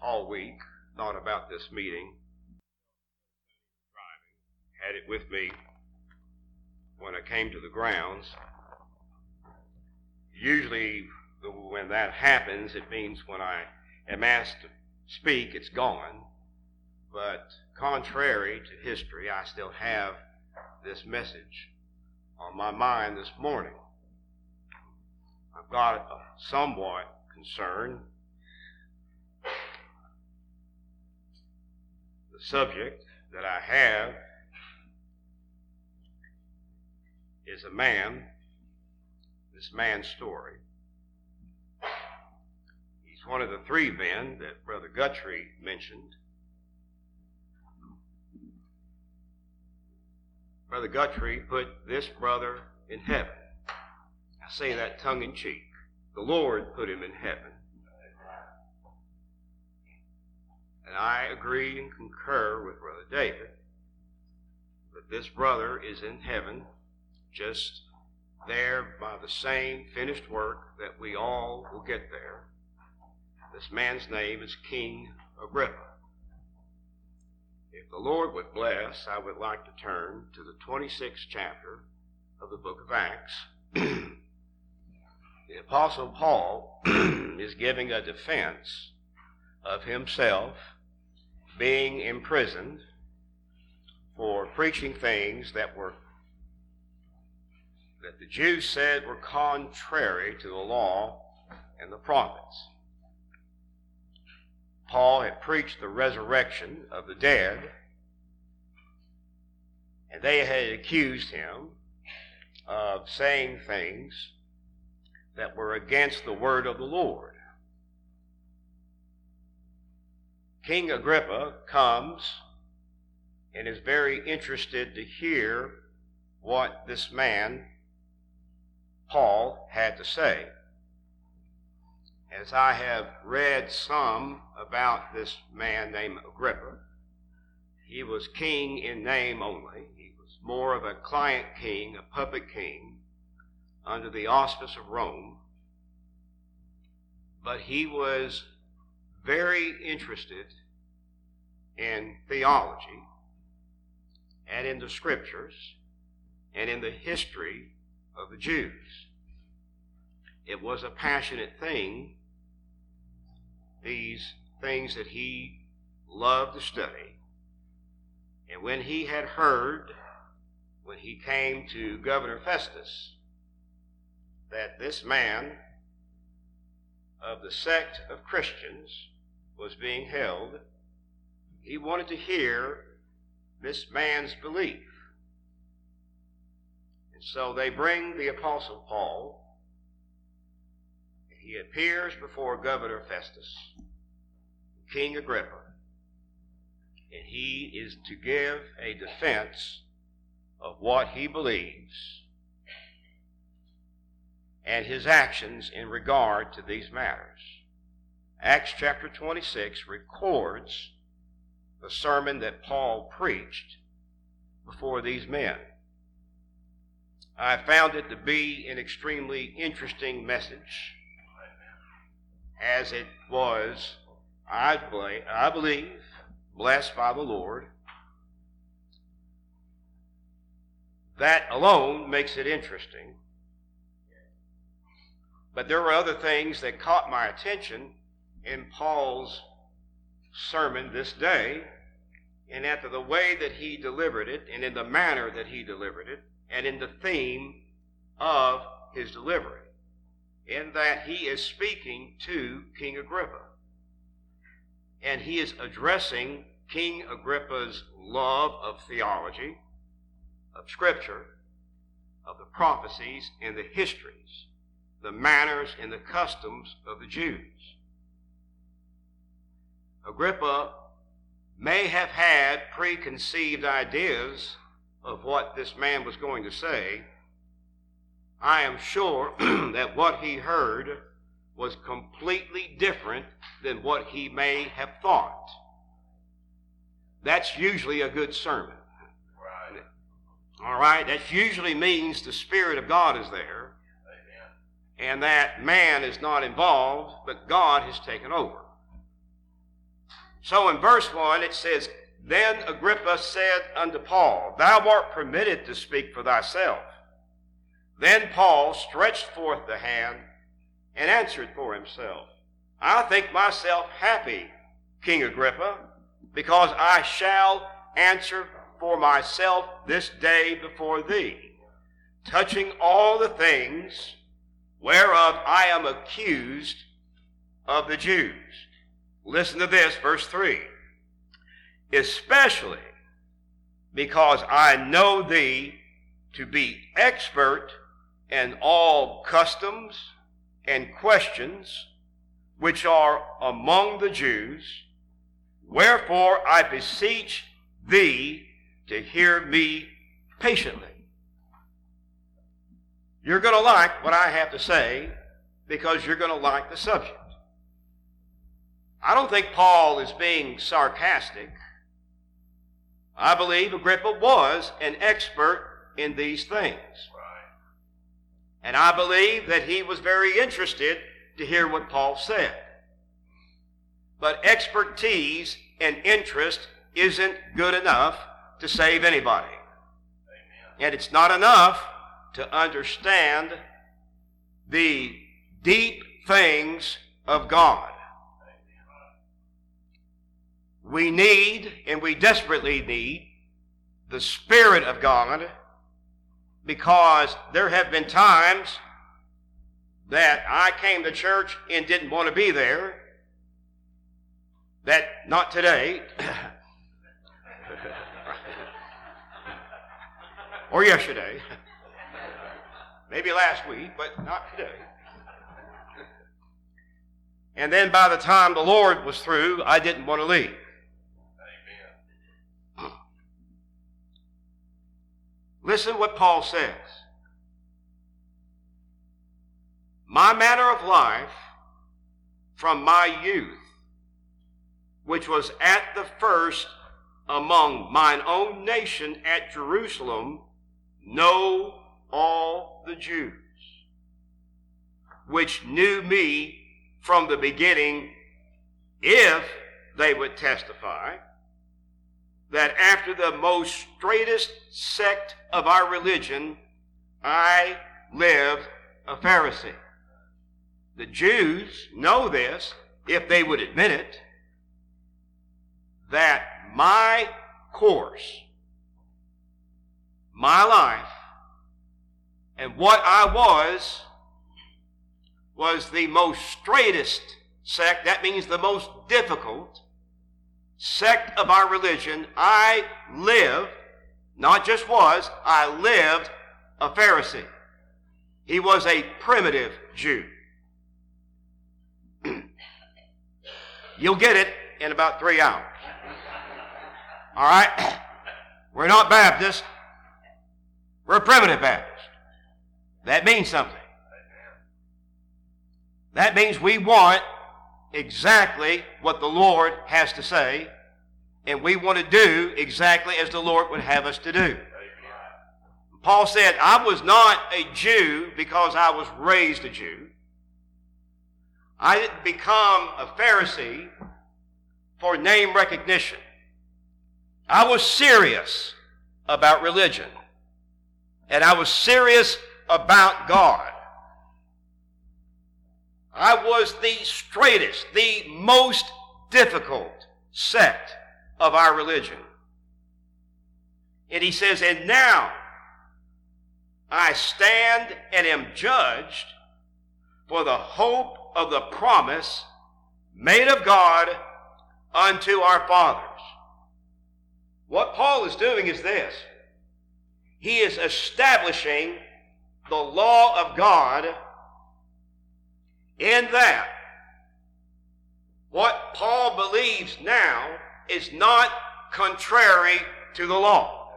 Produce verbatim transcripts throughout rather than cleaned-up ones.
all week, thought about this meeting. Had it with me when I came to the grounds. Usually when that happens, it means when I am asked to speak, it's gone. But contrary to history, I still have this message on my mind this morning. I've got a somewhat concern. The subject that I have is a man, this man's story. He's one of the three men that Brother Guthrie mentioned. Brother Guthrie put this brother in heaven. I say that tongue in cheek. The Lord put him in heaven. And I agree and concur with Brother David that this brother is in heaven, just there by the same finished work that we all will get there. This man's name is King Agrippa. If the Lord would bless, I would like to turn to the twenty-sixth chapter of the book of Acts. The Apostle Paul is giving a defense of himself being imprisoned for preaching things that were that the Jews said were contrary to the law and the prophets. Paul had preached the resurrection of the dead, and they had accused him of saying things that were against the word of the Lord. King Agrippa comes and is very interested to hear what this man, Paul, had to say. As I have read some about this man named Agrippa, he was king in name only. He was more of a client king, a puppet king, under the auspice of Rome. But he was very interested in theology and in the scriptures and in the history of the Jews. It was a passionate thing, these things that he loved to study. And when he had heard, when he came to Governor Festus, that this man of the sect of Christians was being held, he wanted to hear this man's belief. And so they bring the Apostle Paul. He appears before Governor Festus, King Agrippa, and he is to give a defense of what he believes and his actions in regard to these matters. Acts chapter twenty-six records the sermon that Paul preached before these men. I found it to be an extremely interesting message, as it was, I believe, I believe, blessed by the Lord. That alone makes it interesting. But there were other things that caught my attention in Paul's sermon this day, and after the way that he delivered it, and in the manner that he delivered it, and in the theme of his delivery, in that he is speaking to King Agrippa. And he is addressing King Agrippa's love of theology, of Scripture, of the prophecies and the histories, the manners and the customs of the Jews. Agrippa may have had preconceived ideas of what this man was going to say. I am sure that what he heard was completely different than what he may have thought. That's usually a good sermon. Right. All right? That usually means the Spirit of God is there. Amen. And that man is not involved, but God has taken over. So in verse one it says, Then Agrippa said unto Paul, Thou art permitted to speak for thyself. Then Paul stretched forth the hand and answered for himself, I think myself happy, King Agrippa, because I shall answer for myself this day before thee, touching all the things whereof I am accused of the Jews. Listen to this, verse three. Especially because I know thee to be expert in all customs and questions which are among the Jews, wherefore I beseech thee to hear me patiently. You're going to like what I have to say because you're going to like the subject. I don't think Paul is being sarcastic. I believe Agrippa was an expert in these things. And I believe that he was very interested to hear what Paul said. But expertise and interest isn't good enough to save anybody. Amen. And it's not enough to understand the deep things of God. We need, and we desperately need, the Spirit of God, because there have been times that I came to church and didn't want to be there. That, not today, or yesterday, maybe last week, but not today. And then by the time the Lord was through, I didn't want to leave. Listen what Paul says. My manner of life from my youth, which was at the first among mine own nation at Jerusalem, know all the Jews, which knew me from the beginning, if they would testify, that after the most straightest sect of our religion, I lived a Pharisee. The Jews know this, if they would admit it, that my course, my life, and what I was, was the most straightest sect. That means the most difficult sect of our religion. I lived, not just was, I lived a Pharisee. He was a primitive Jew. You'll get it in about three hours. All right? We're not Baptists. We're primitive Baptists. That means something. That means we want exactly what the Lord has to say, and we want to do exactly as the Lord would have us to do. Paul said, I was not a Jew because I was raised a Jew. I didn't become a Pharisee for name recognition. I was serious about religion, and I was serious about God. I was the straightest, the most difficult sect of our religion. And he says, and now I stand and am judged for the hope of the promise made of God unto our fathers. What Paul is doing is this. He is establishing the law of God in that what Paul believes now is not contrary to the law.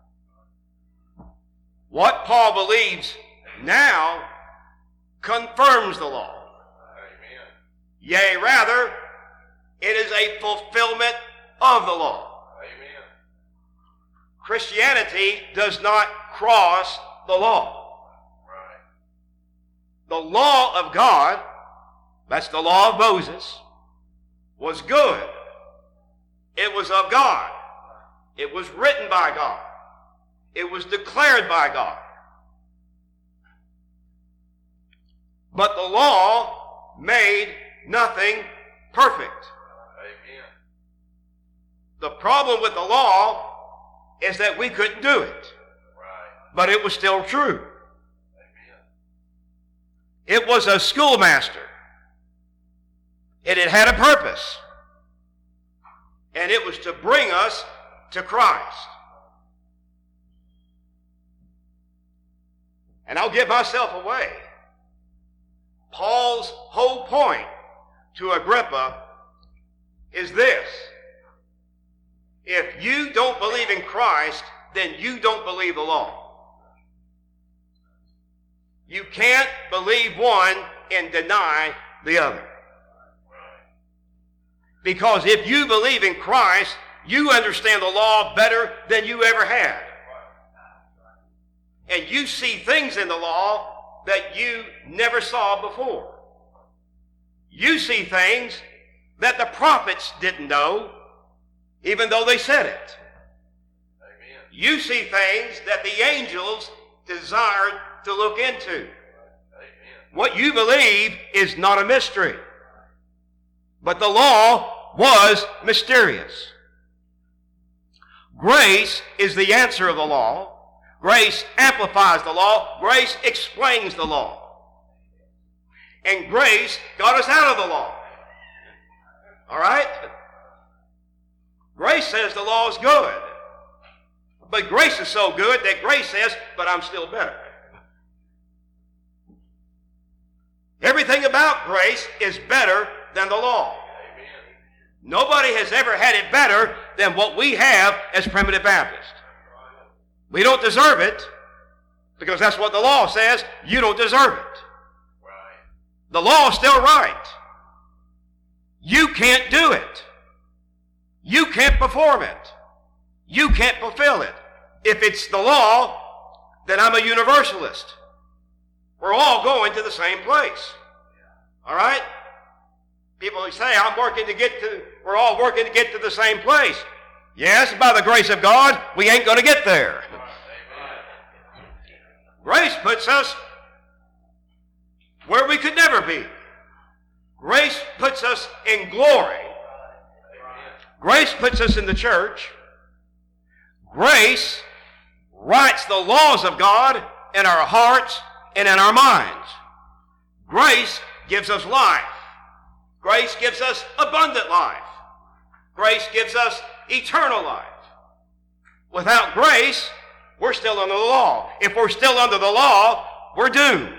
What Paul believes now confirms the law. Amen. Yea, rather, it is a fulfillment of the law. Amen. Christianity does not cross the law. Right. The law of God, that's the law of Moses, was good. It was of God. It was written by God. It was declared by God. But the law made nothing perfect. Amen. The problem with the law is that we couldn't do it. Right. But it was still true. Amen. It was a schoolmaster. And it had a purpose. And it was to bring us to Christ. And I'll give myself away. Paul's whole point to Agrippa is this. If you don't believe in Christ, then you don't believe the law. You can't believe one and deny the other. Because if you believe in Christ, you understand the law better than you ever had. And you see things in the law that you never saw before. You see things that the prophets didn't know, even though they said it. Amen. You see things that the angels desired to look into. Amen. What you believe is not a mystery. But the law was mysterious. Grace is the answer of the law. Grace amplifies the law. Grace explains the law. And grace got us out of the law. All right? Grace says the law is good. But grace is so good that grace says, but I'm still better. Everything about grace is better than the law. Amen. Nobody has ever had it better than what we have as Primitive Baptists. We don't deserve it, because that's what the law says. You don't deserve it. Right. The law is still right. You can't do it. You can't perform it. You can't fulfill it. If it's the law, then I'm a universalist. We're all going to the same place. All right? People say, I'm working to get to, we're all working to get to the same place. Yes, by the grace of God, we ain't going to get there. Grace puts us where we could never be. Grace puts us in glory. Grace puts us in the church. Grace writes the laws of God in our hearts and in our minds. Grace gives us life. Grace gives us abundant life. Grace gives us eternal life. Without grace, we're still under the law. If we're still under the law, we're doomed.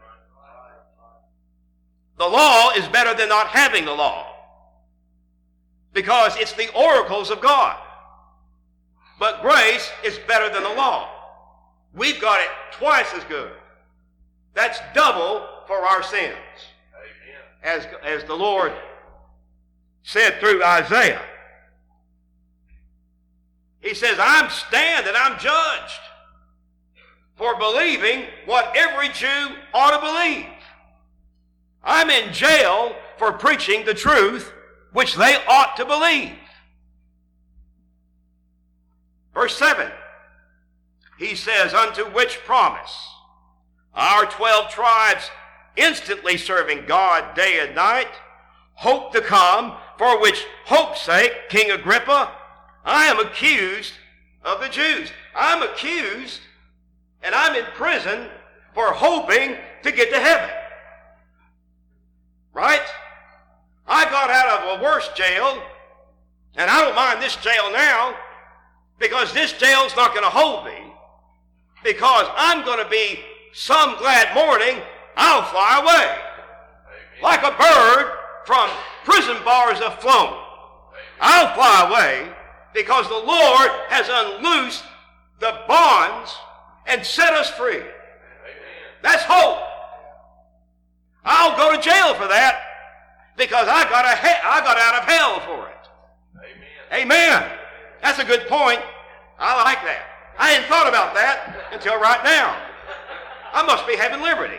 The law is better than not having the law, because it's the oracles of God. But grace is better than the law. We've got it twice as good. That's double for our sins. As, as the Lord said through Isaiah. He says, I'm stand and I'm judged for believing what every Jew ought to believe. I'm in jail for preaching the truth which they ought to believe. Verse seven, he says, unto which promise our twelve tribes, instantly serving God day and night, hope to come, for which hope's sake, King Agrippa, I am accused of the Jews. I'm accused and I'm in prison for hoping to get to heaven. Right? I got out of a worse jail, and I don't mind this jail now, because this jail's not going to hold me, because I'm going to be some glad morning I'll fly away. Amen. Like a bird from prison bars have flown. I'll fly away because the Lord has unloosed the bonds and set us free. Amen. That's hope. I'll go to jail for that because I got, a he- I got out of hell for it. Amen. Amen. That's a good point. I like that. I hadn't thought about that until right now. I must be having liberty.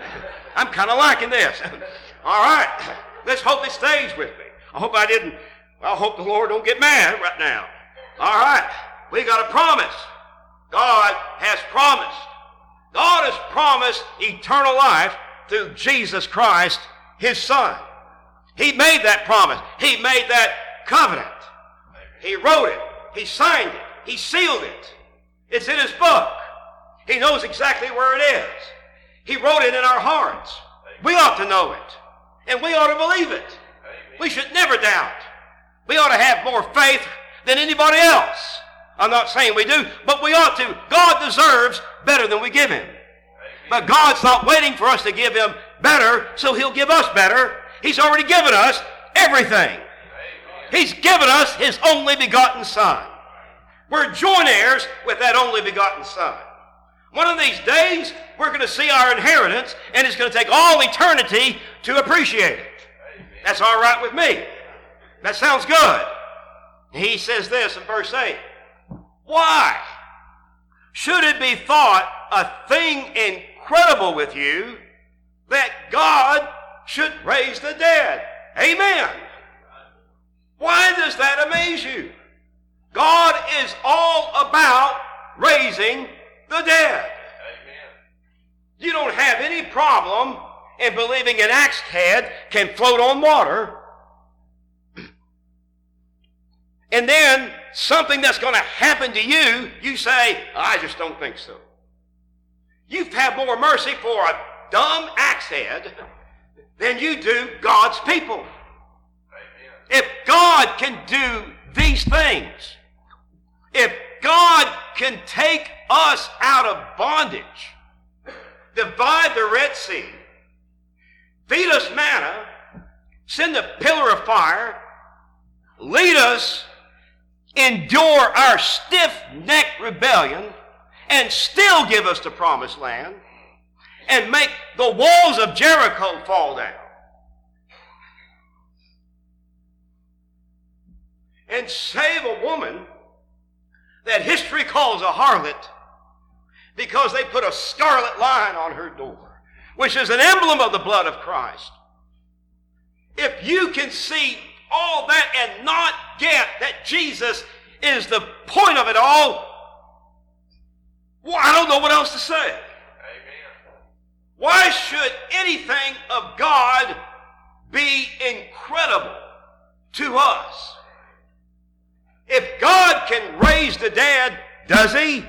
I'm kind of liking this. All right. Let's hope it stays with me. I hope I didn't Well, I hope the Lord don't get mad right now. All right, we got a promise. God has promised. God has promised eternal life through Jesus Christ, His Son. He made that promise. He made that covenant. He wrote it. He signed it. He sealed it. It's in His book. He knows exactly where it is. He wrote it in our hearts. We ought to know it. And we ought to believe it. We should never doubt. We ought to have more faith than anybody else. I'm not saying we do, but we ought to. God deserves better than we give Him. But God's not waiting for us to give Him better, so He'll give us better. He's already given us everything. He's given us His only begotten Son. We're joint heirs with that only begotten Son. One of these days, we're going to see our inheritance, and it's going to take all eternity to appreciate it. That's all right with me. That sounds good. He says this in verse eight. Why should it be thought a thing incredible with you that God should raise the dead? Amen. Why does that amaze you? God is all about raising the dead. Amen. You don't have any problem in believing an axe head can float on water. And then something that's going to happen to you, you say, I just don't think so. You've had more mercy for a dumb axe head than you do God's people. Amen. If God can do these things, if God can take us out of bondage, divide the Red Sea, feed us manna, send a pillar of fire, lead us, endure our stiff-necked rebellion, and still give us the promised land, and make the walls of Jericho fall down, and save a woman that history calls a harlot because they put a scarlet line on her door, which is an emblem of the blood of Christ. If you can see all that and not get that Jesus is the point of it all, well, I don't know what else to say. Amen. Why should anything of God be incredible to us? If God can raise the dead, does He?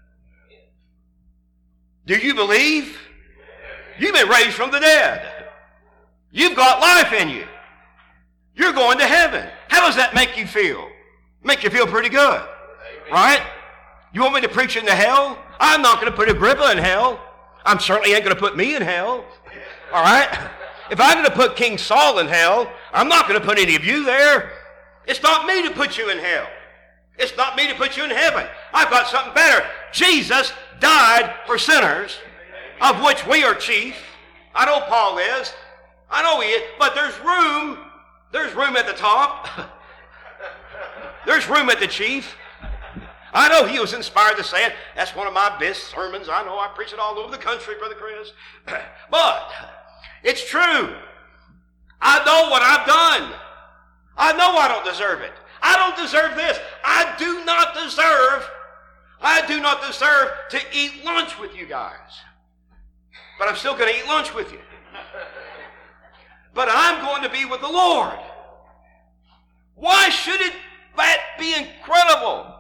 Do you believe? You've been raised from the dead. You've got life in you. You're going to heaven. How does that make you feel? Make you feel pretty good, right? You want me to preach into hell? I'm not going to put Agrippa in hell. I'm certainly ain't going to put me in hell, all right? If I'm going to put King Saul in hell, I'm not going to put any of you there. It's not me to put you in hell. It's not me to put you in heaven. I've got something better. Jesus died for sinners, of which we are chief. I know Paul is. I know he is. But there's room. There's room at the top. There's room at the chief. I know he was inspired to say it. That's one of my best sermons. I know I preach it all over the country, Brother Chris. But it's true. I know what I've done. I know I don't deserve it. I don't deserve this. I do not deserve, I do not deserve to eat lunch with you guys. But I'm still going to eat lunch with you. But I'm going to be with the Lord. Why should it that be incredible?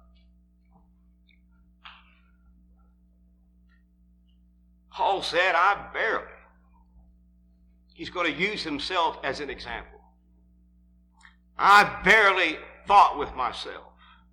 Paul said, I barely. He's going to use himself as an example. I barely thought with myself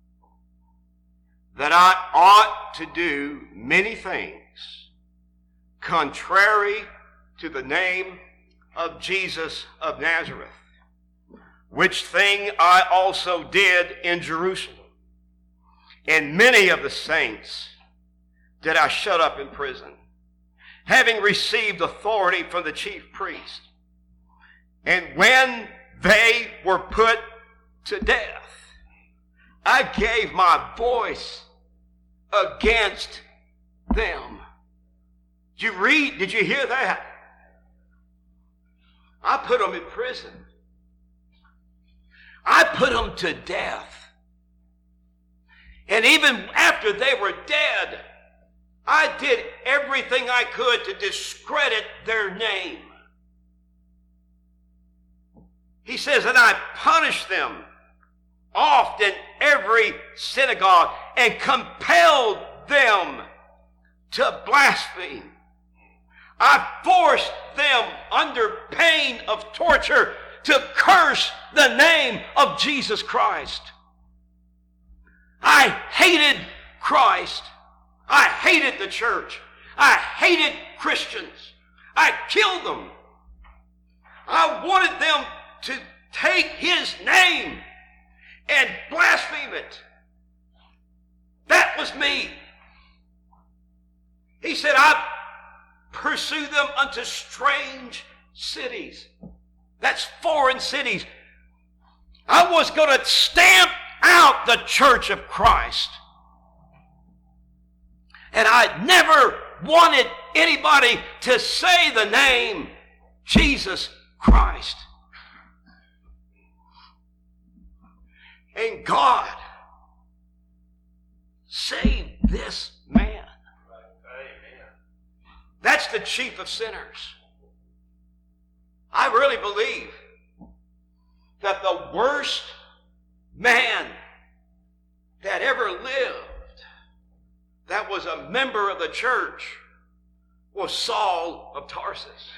that I ought to do many things contrary to the name of Jesus of Nazareth, which thing I also did in Jerusalem. And many of the saints did I shut up in prison, having received authority from the chief priest. And when they were put to death, I gave my voice against them. Did you read? Did you hear that? I put them in prison. I put them to death. And even after they were dead, I did everything I could to discredit their name. He says, and I punished them oft in every synagogue and compelled them to blaspheme. I forced them under pain of torture to curse the name of Jesus Christ. I hated Christ. I hated the church. I hated Christians. I killed them. I wanted them to take his name and blaspheme it. That was me. He said, I pursue them unto strange cities. That's foreign cities. I was going to stamp out the church of Christ. And I never wanted anybody to say the name Jesus Christ. And God saved this man. Amen. That's the chief of sinners. I really believe that the worst man that ever lived, that was a member of the church, was Saul of Tarsus.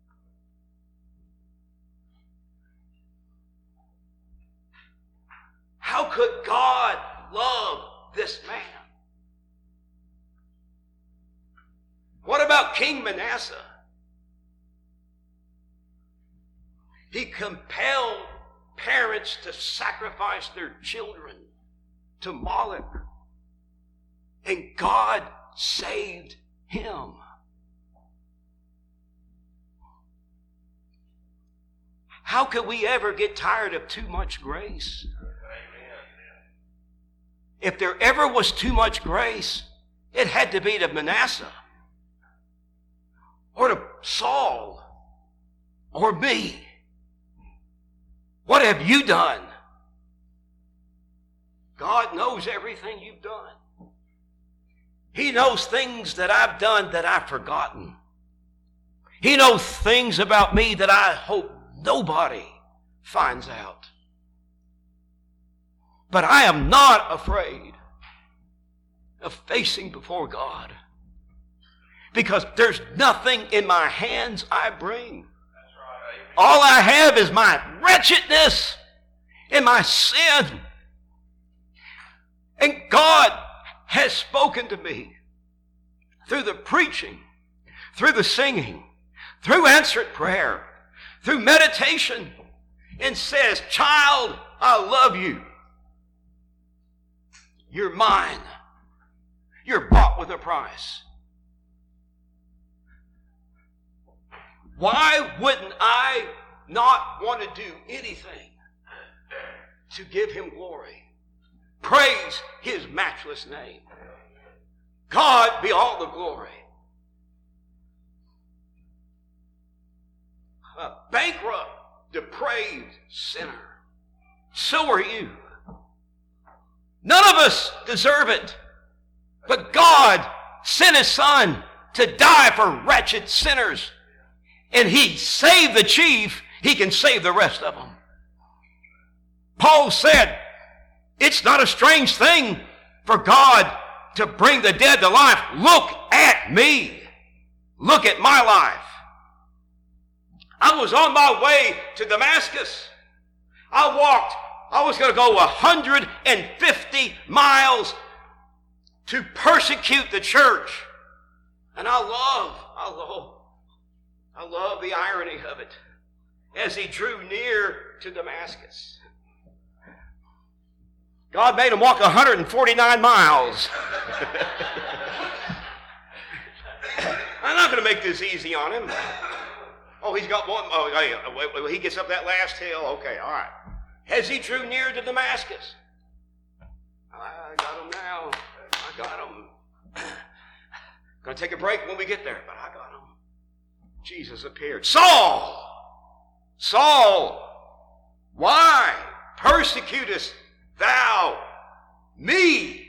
How could God love this man? What about King Manasseh? He compelled parents to sacrifice their children to Moloch. And God saved him. How could we ever get tired of too much grace? If there ever was too much grace, it had to be to Manasseh, or to Saul, or me. What have you done? God knows everything you've done. He knows things that I've done that I've forgotten. He knows things about me that I hope nobody finds out. But I am not afraid of facing before God, because there's nothing in my hands I bring. That's right. All I have is my wretchedness and my sin. And God has spoken to me through the preaching, through the singing, through answered prayer, through meditation, and says, child, I love you. You're mine. You're bought with a price. Why wouldn't I not want to do anything to give him glory? Praise his matchless name. God be all the glory. A bankrupt, depraved sinner. So are you. None of us deserve it. But God sent his son to die for wretched sinners. And he saved the chief. He can save the rest of them. Paul said, it's not a strange thing for God to bring the dead to life. Look at me. Look at my life. I was on my way to Damascus. I walked, I was going to go one hundred fifty miles to persecute the church. And I love, I love, I love the irony of it as he drew near to Damascus. God made him walk one hundred forty-nine miles. I'm not going to make this easy on him. Oh, he's got one. Oh, wait, wait, he gets up that last hill. Okay, all right. As he drew near to Damascus, I got him now. I got him. Going to take a break when we get there, but I got him. Jesus appeared. Saul! Saul! Why persecutest thou me?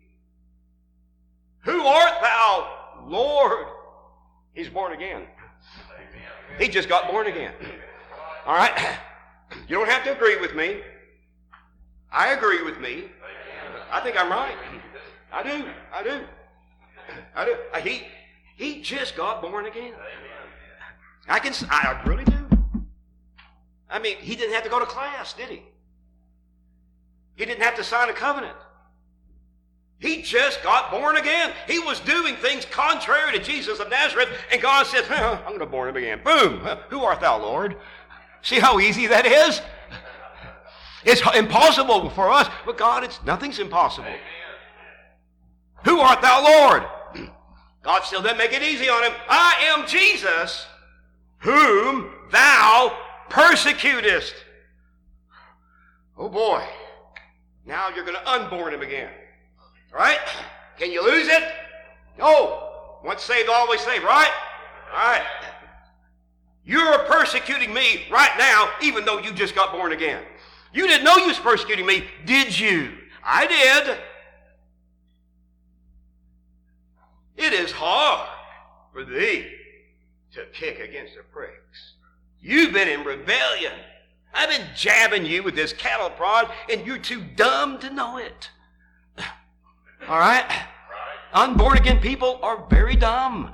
Who art thou, Lord? He's born again. He just got born again. All right? You don't have to agree with me. I agree with me. I think I'm right. I do. I do. I do. He, he just got born again. I can. I really do. I mean, he didn't have to go to class, did he? He didn't have to sign a covenant. He just got born again. He was doing things contrary to Jesus of Nazareth, and God says, well, I'm going to born him again. Boom. Who art thou, Lord? See how easy that is? It's impossible for us, but God, it's nothing's impossible. Amen. Who art thou, Lord? God still doesn't make it easy on him. I am Jesus, whom thou persecutest. Oh boy. Now you're going to unborn him again. Right? Can you lose it? No. Once saved, always saved, right? All right. You're persecuting me right now, even though you just got born again. You didn't know you was persecuting me, did you? I did. It is hard for thee to kick against the pricks. You've been in rebellion. I've been jabbing you with this cattle prod, and you're too dumb to know it. All right? Unborn again people are very dumb.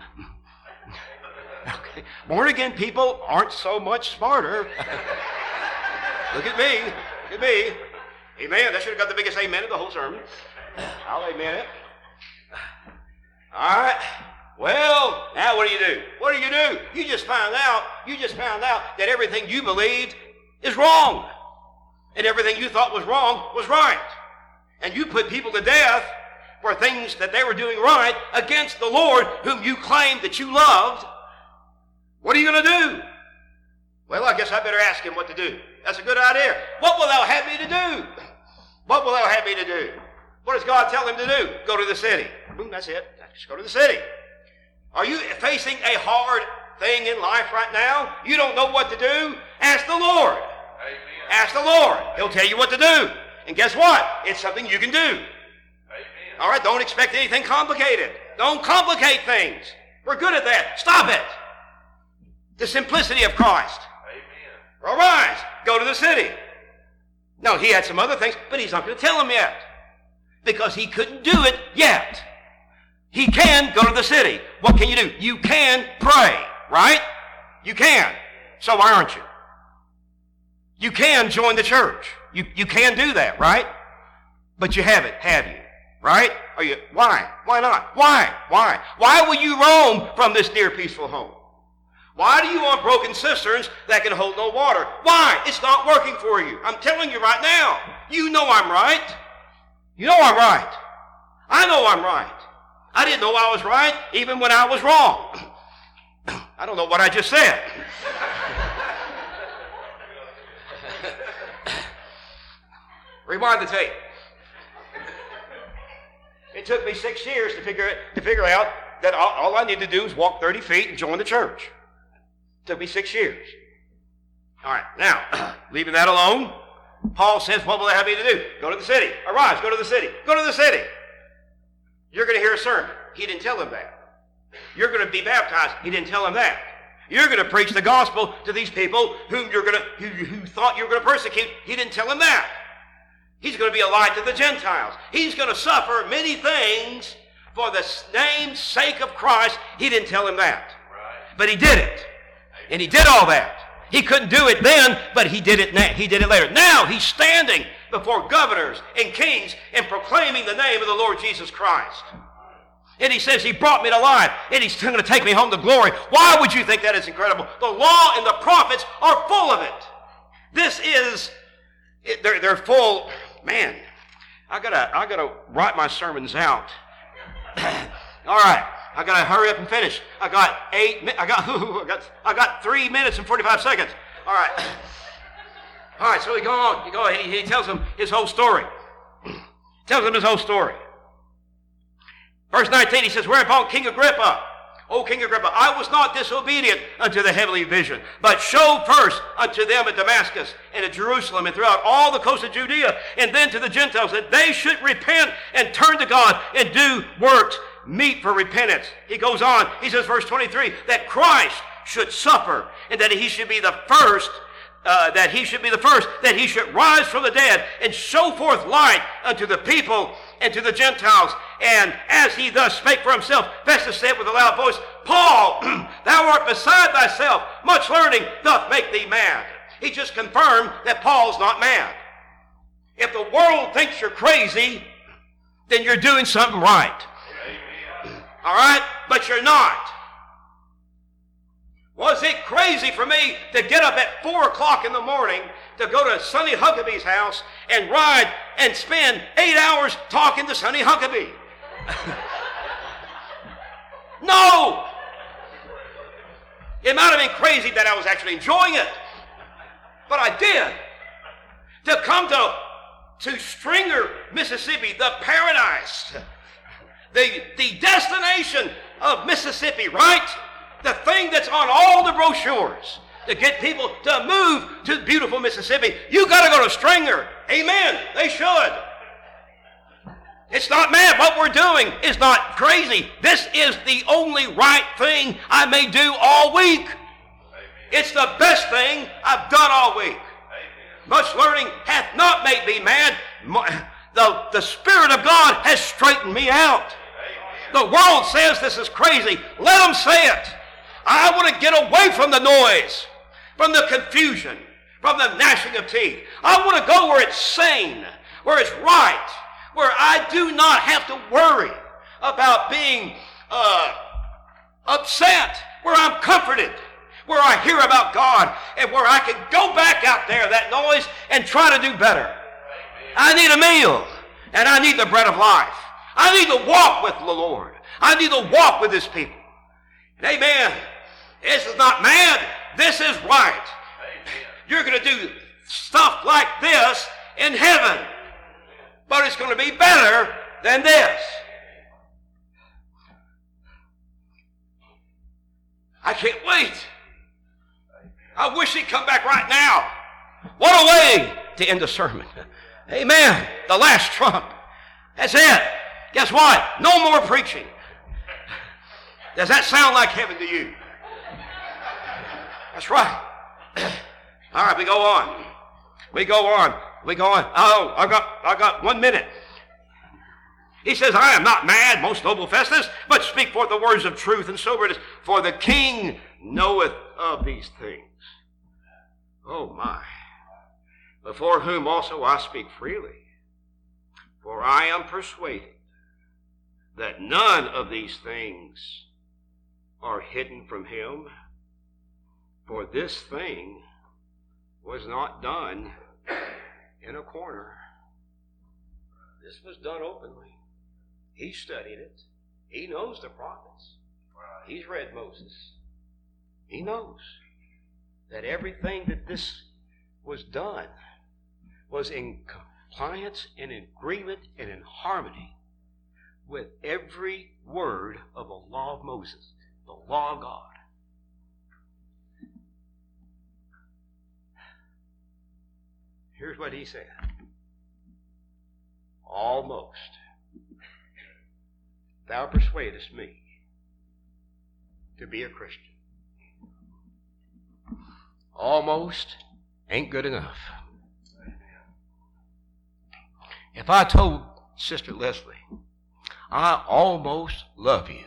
Okay. Born again people aren't so much smarter. Look at me. Look at me. Amen. That should have got the biggest amen of the whole sermon. I'll amen it. All right. Well, now what do you do? What do you do? You just found out, you just found out that everything you believed is wrong. And everything you thought was wrong was right. And you put people to death for things that they were doing right against the Lord whom you claimed that you loved. What are you going to do? Well, I guess I better ask him what to do. That's a good idea. What will thou have me to do? What will thou have me to do? What does God tell him to do? Go to the city. Boom, that's it. Just go to the city. Are you facing a hard thing in life right now? You don't know what to do? Ask the Lord. Amen. Ask the Lord. He'll tell you what to do. And guess what? It's something you can do. Amen. All right, don't expect anything complicated. Don't complicate things. We're good at that. Stop it. The simplicity of Christ. Amen. Arise. Go to the city. No, he had some other things, but he's not going to tell them yet. Because he couldn't do it yet. He can go to the city. What can you do? You can pray, right? You can. So why aren't you? You can join the church. You, you can do that, right? But you haven't, have you? Right? Are you? Why? Why not? Why? Why? Why will you roam from this dear peaceful home? Why do you want broken cisterns that can hold no water? Why? It's not working for you. I'm telling you right now. You know I'm right. You know I'm right. I know I'm right. I didn't know I was right even when I was wrong. I don't know what I just said. Rewind the tape. It took me six years to figure it, to figure out that all, all I needed to do was walk thirty feet and join the church. It took me six years. All right, now, leaving that alone, Paul says, what will they have me to do? Go to the city. Arise, go to the city. Go to the city. You're going to hear a sermon. He didn't tell him that. You're going to be baptized. He didn't tell him that. You're going to preach the gospel to these people whom you're going to, who, who thought you were going to persecute. He didn't tell him that. He's going to be a light to the Gentiles. He's going to suffer many things for the name's sake of Christ. He didn't tell him that. Right. But he did it. And he did all that. He couldn't do it then, but he did it now. He did it later. Now he's standing before governors and kings and proclaiming the name of the Lord Jesus Christ. And he says, he brought me to life, and he's going to take me home to glory. Why would you think that is incredible? The law and the prophets are full of it. This is, they're, they're full, man, I gotta, I gotta write my sermons out. All right, I gotta hurry up and finish. I got eight, I got, I got, I got three minutes and forty-five seconds. All right. All right, so he go on, he, go, he, he tells them his whole story. Tells them his whole story. Verse nineteen, he says, whereupon King Agrippa, O King Agrippa, I was not disobedient unto the heavenly vision, but showed first unto them at Damascus and at Jerusalem and throughout all the coast of Judea, and then to the Gentiles, that they should repent and turn to God and do works meet for repentance. He goes on, he says, verse twenty-three, that Christ should suffer, and that he should be the first, uh, that he should be the first, that he should rise from the dead, and show forth light unto the people and to the Gentiles. And as he thus spake for himself, Festus said with a loud voice, Paul, thou art beside thyself. Much learning doth make thee mad. He just confirmed that Paul's not mad. If the world thinks you're crazy, then you're doing something right. Amen. All right? But you're not. Was it crazy for me to get up at four o'clock in the morning to go to Sonny Huckabee's house and ride and spend eight hours talking to Sonny Huckabee? No! It might have been crazy that I was actually enjoying it, but I did. To come to, to Stringer, Mississippi, the paradise, the, the destination of Mississippi, right? The thing that's on all the brochures to get people to move to beautiful Mississippi. You got to go to Stringer. Amen. They should. It's not mad. What we're doing is not crazy. This is the only right thing I may do all week. Amen. It's the best thing I've done all week. Amen. Much learning hath not made me mad. The, the Spirit of God has straightened me out. Amen. The world says this is crazy. Let them say it. I want to get away from the noise, from the confusion, from the gnashing of teeth. I want to go where it's sane, where it's right, where I do not have to worry about being uh, upset, where I'm comforted, where I hear about God, and where I can go back out there, that noise, and try to do better. I need a meal, and I need the bread of life. I need to walk with the Lord. I need to walk with His people. And amen. This is not mad. This is right. Amen. You're going to do stuff like this in heaven. But it's going to be better than this. I can't wait. I wish he'd come back right now. What a way to end the sermon. Amen. The last trump. That's it. Guess what? No more preaching. Does that sound like heaven to you? That's right. All right, we go on. We go on. We go on. Oh, I got, I got one minute. He says, I am not mad, most noble Festus, but speak forth the words of truth and soberness, for the king knoweth of these things. Oh my. Before whom also I speak freely. For I am persuaded that none of these things are hidden from him. For this thing was not done in a corner. This was done openly. He studied it. He knows the prophets. He's read Moses. He knows that everything that this was done was in compliance and in agreement and in harmony with every word of the law of Moses, the law of God. Here's what he said. Almost thou persuadest me to be a Christian. Almost ain't good enough. If I told Sister Leslie, I almost love you,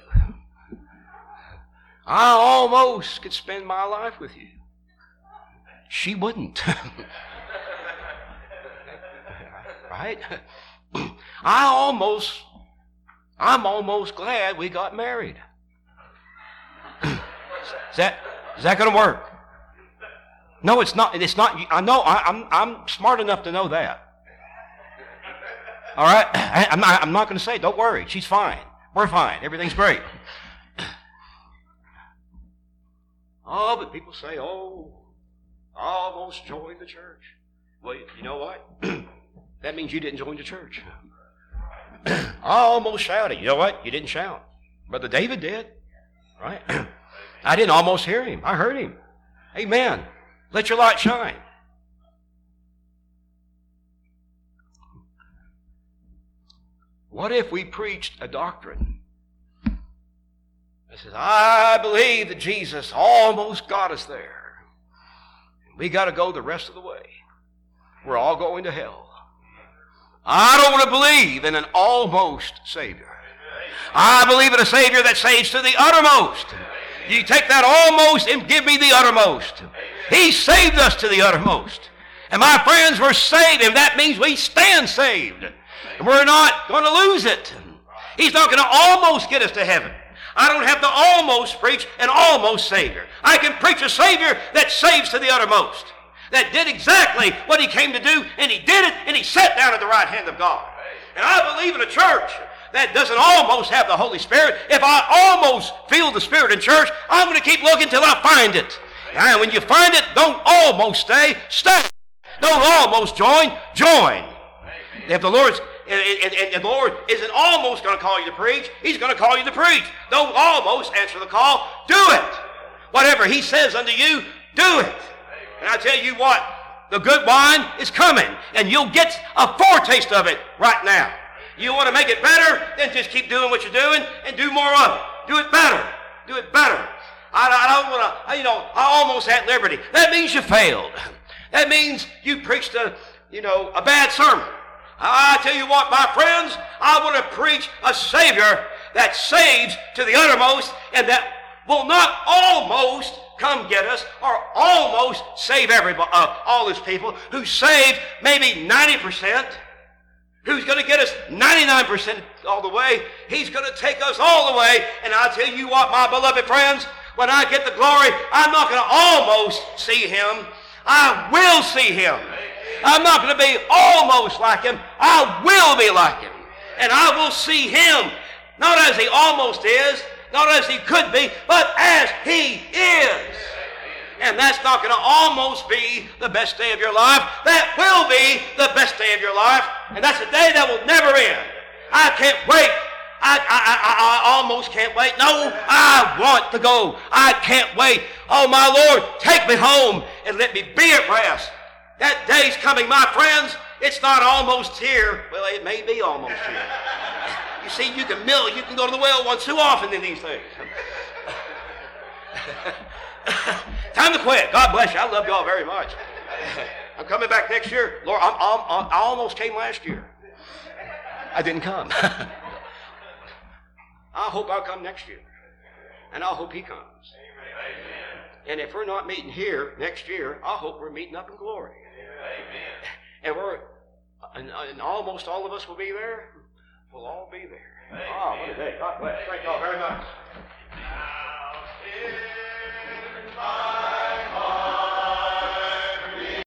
I almost could spend my life with you, she wouldn't. Right? I almost, I'm almost glad we got married. Is that, is that going to work? No, it's not. It's not. I know. I, I'm, I'm smart enough to know that. All right? I, I'm not, I'm not going to say, don't worry. She's fine. We're fine. Everything's great. Oh, but people say, oh, I almost joined the church. Well, you know what? That means you didn't join the church. I almost shouted. You know what? You didn't shout. Brother David did. Right? I didn't almost hear him. I heard him. Amen. Let your light shine. What if we preached a doctrine that says, I believe that Jesus almost got us there. We got to go the rest of the way. We're all going to hell. I don't want to believe in an almost Savior. I believe in a Savior that saves to the uttermost. You take that almost and give me the uttermost. He saved us to the uttermost. And my friends, we're saved, and that means we stand saved. And we're not going to lose it. He's not going to almost get us to heaven. I don't have to almost preach an almost Savior. I can preach a Savior that saves to the uttermost, that did exactly what He came to do, and He did it, and He sat down at the right hand of God. And I believe in a church that doesn't almost have the Holy Spirit. If I almost feel the Spirit in church, I'm going to keep looking till I find it. And when you find it, don't almost stay, stay. Don't almost join, join. If the Lord's and, and, and the Lord isn't almost going to call you to preach, He's going to call you to preach. Don't almost answer the call, do it. Whatever He says unto you, do it. And I tell you what, the good wine is coming, and you'll get a foretaste of it right now. You want to make it better, then just keep doing what you're doing and do more of it. Do it better. Do it better. I, I don't want to, you know, I almost had liberty. That means you failed. That means you preached a, you know, a bad sermon. I tell you what, my friends, I want to preach a Savior that saves to the uttermost and that will not almost come get us or almost save everybody, uh, all His people, who saved maybe ninety percent, who's going to get us ninety-nine percent all the way. He's going to take us all the way. And I'll tell you what, my beloved friends, when I get the glory, I'm not going to almost see Him. I will see Him. I'm not going to be almost like Him. I will be like Him. And I will see Him, not as He almost is, not as He could be, but as He is. And that's not going to almost be the best day of your life. That will be the best day of your life. And that's a day that will never end. I can't wait. I, I, I, I almost can't wait. No, I want to go. I can't wait. Oh, my Lord, take me home and let me be at rest. That day's coming, my friends. It's not almost here. Well, it may be almost here. You see, you can mill, you can go to the well once too often in these things. Time to quit. God bless you. I love you all very much. I'm coming back next year. Lord, I'm, I'm, I almost came last year. I didn't come. I hope I'll come next year. And I hope He comes. Amen. And if we're not meeting here next year, I hope we're meeting up in glory. Amen. And we're, and, and almost all of us will be there. We'll all be there. Amen. Oh, what a day. God bless. Thank you all very much.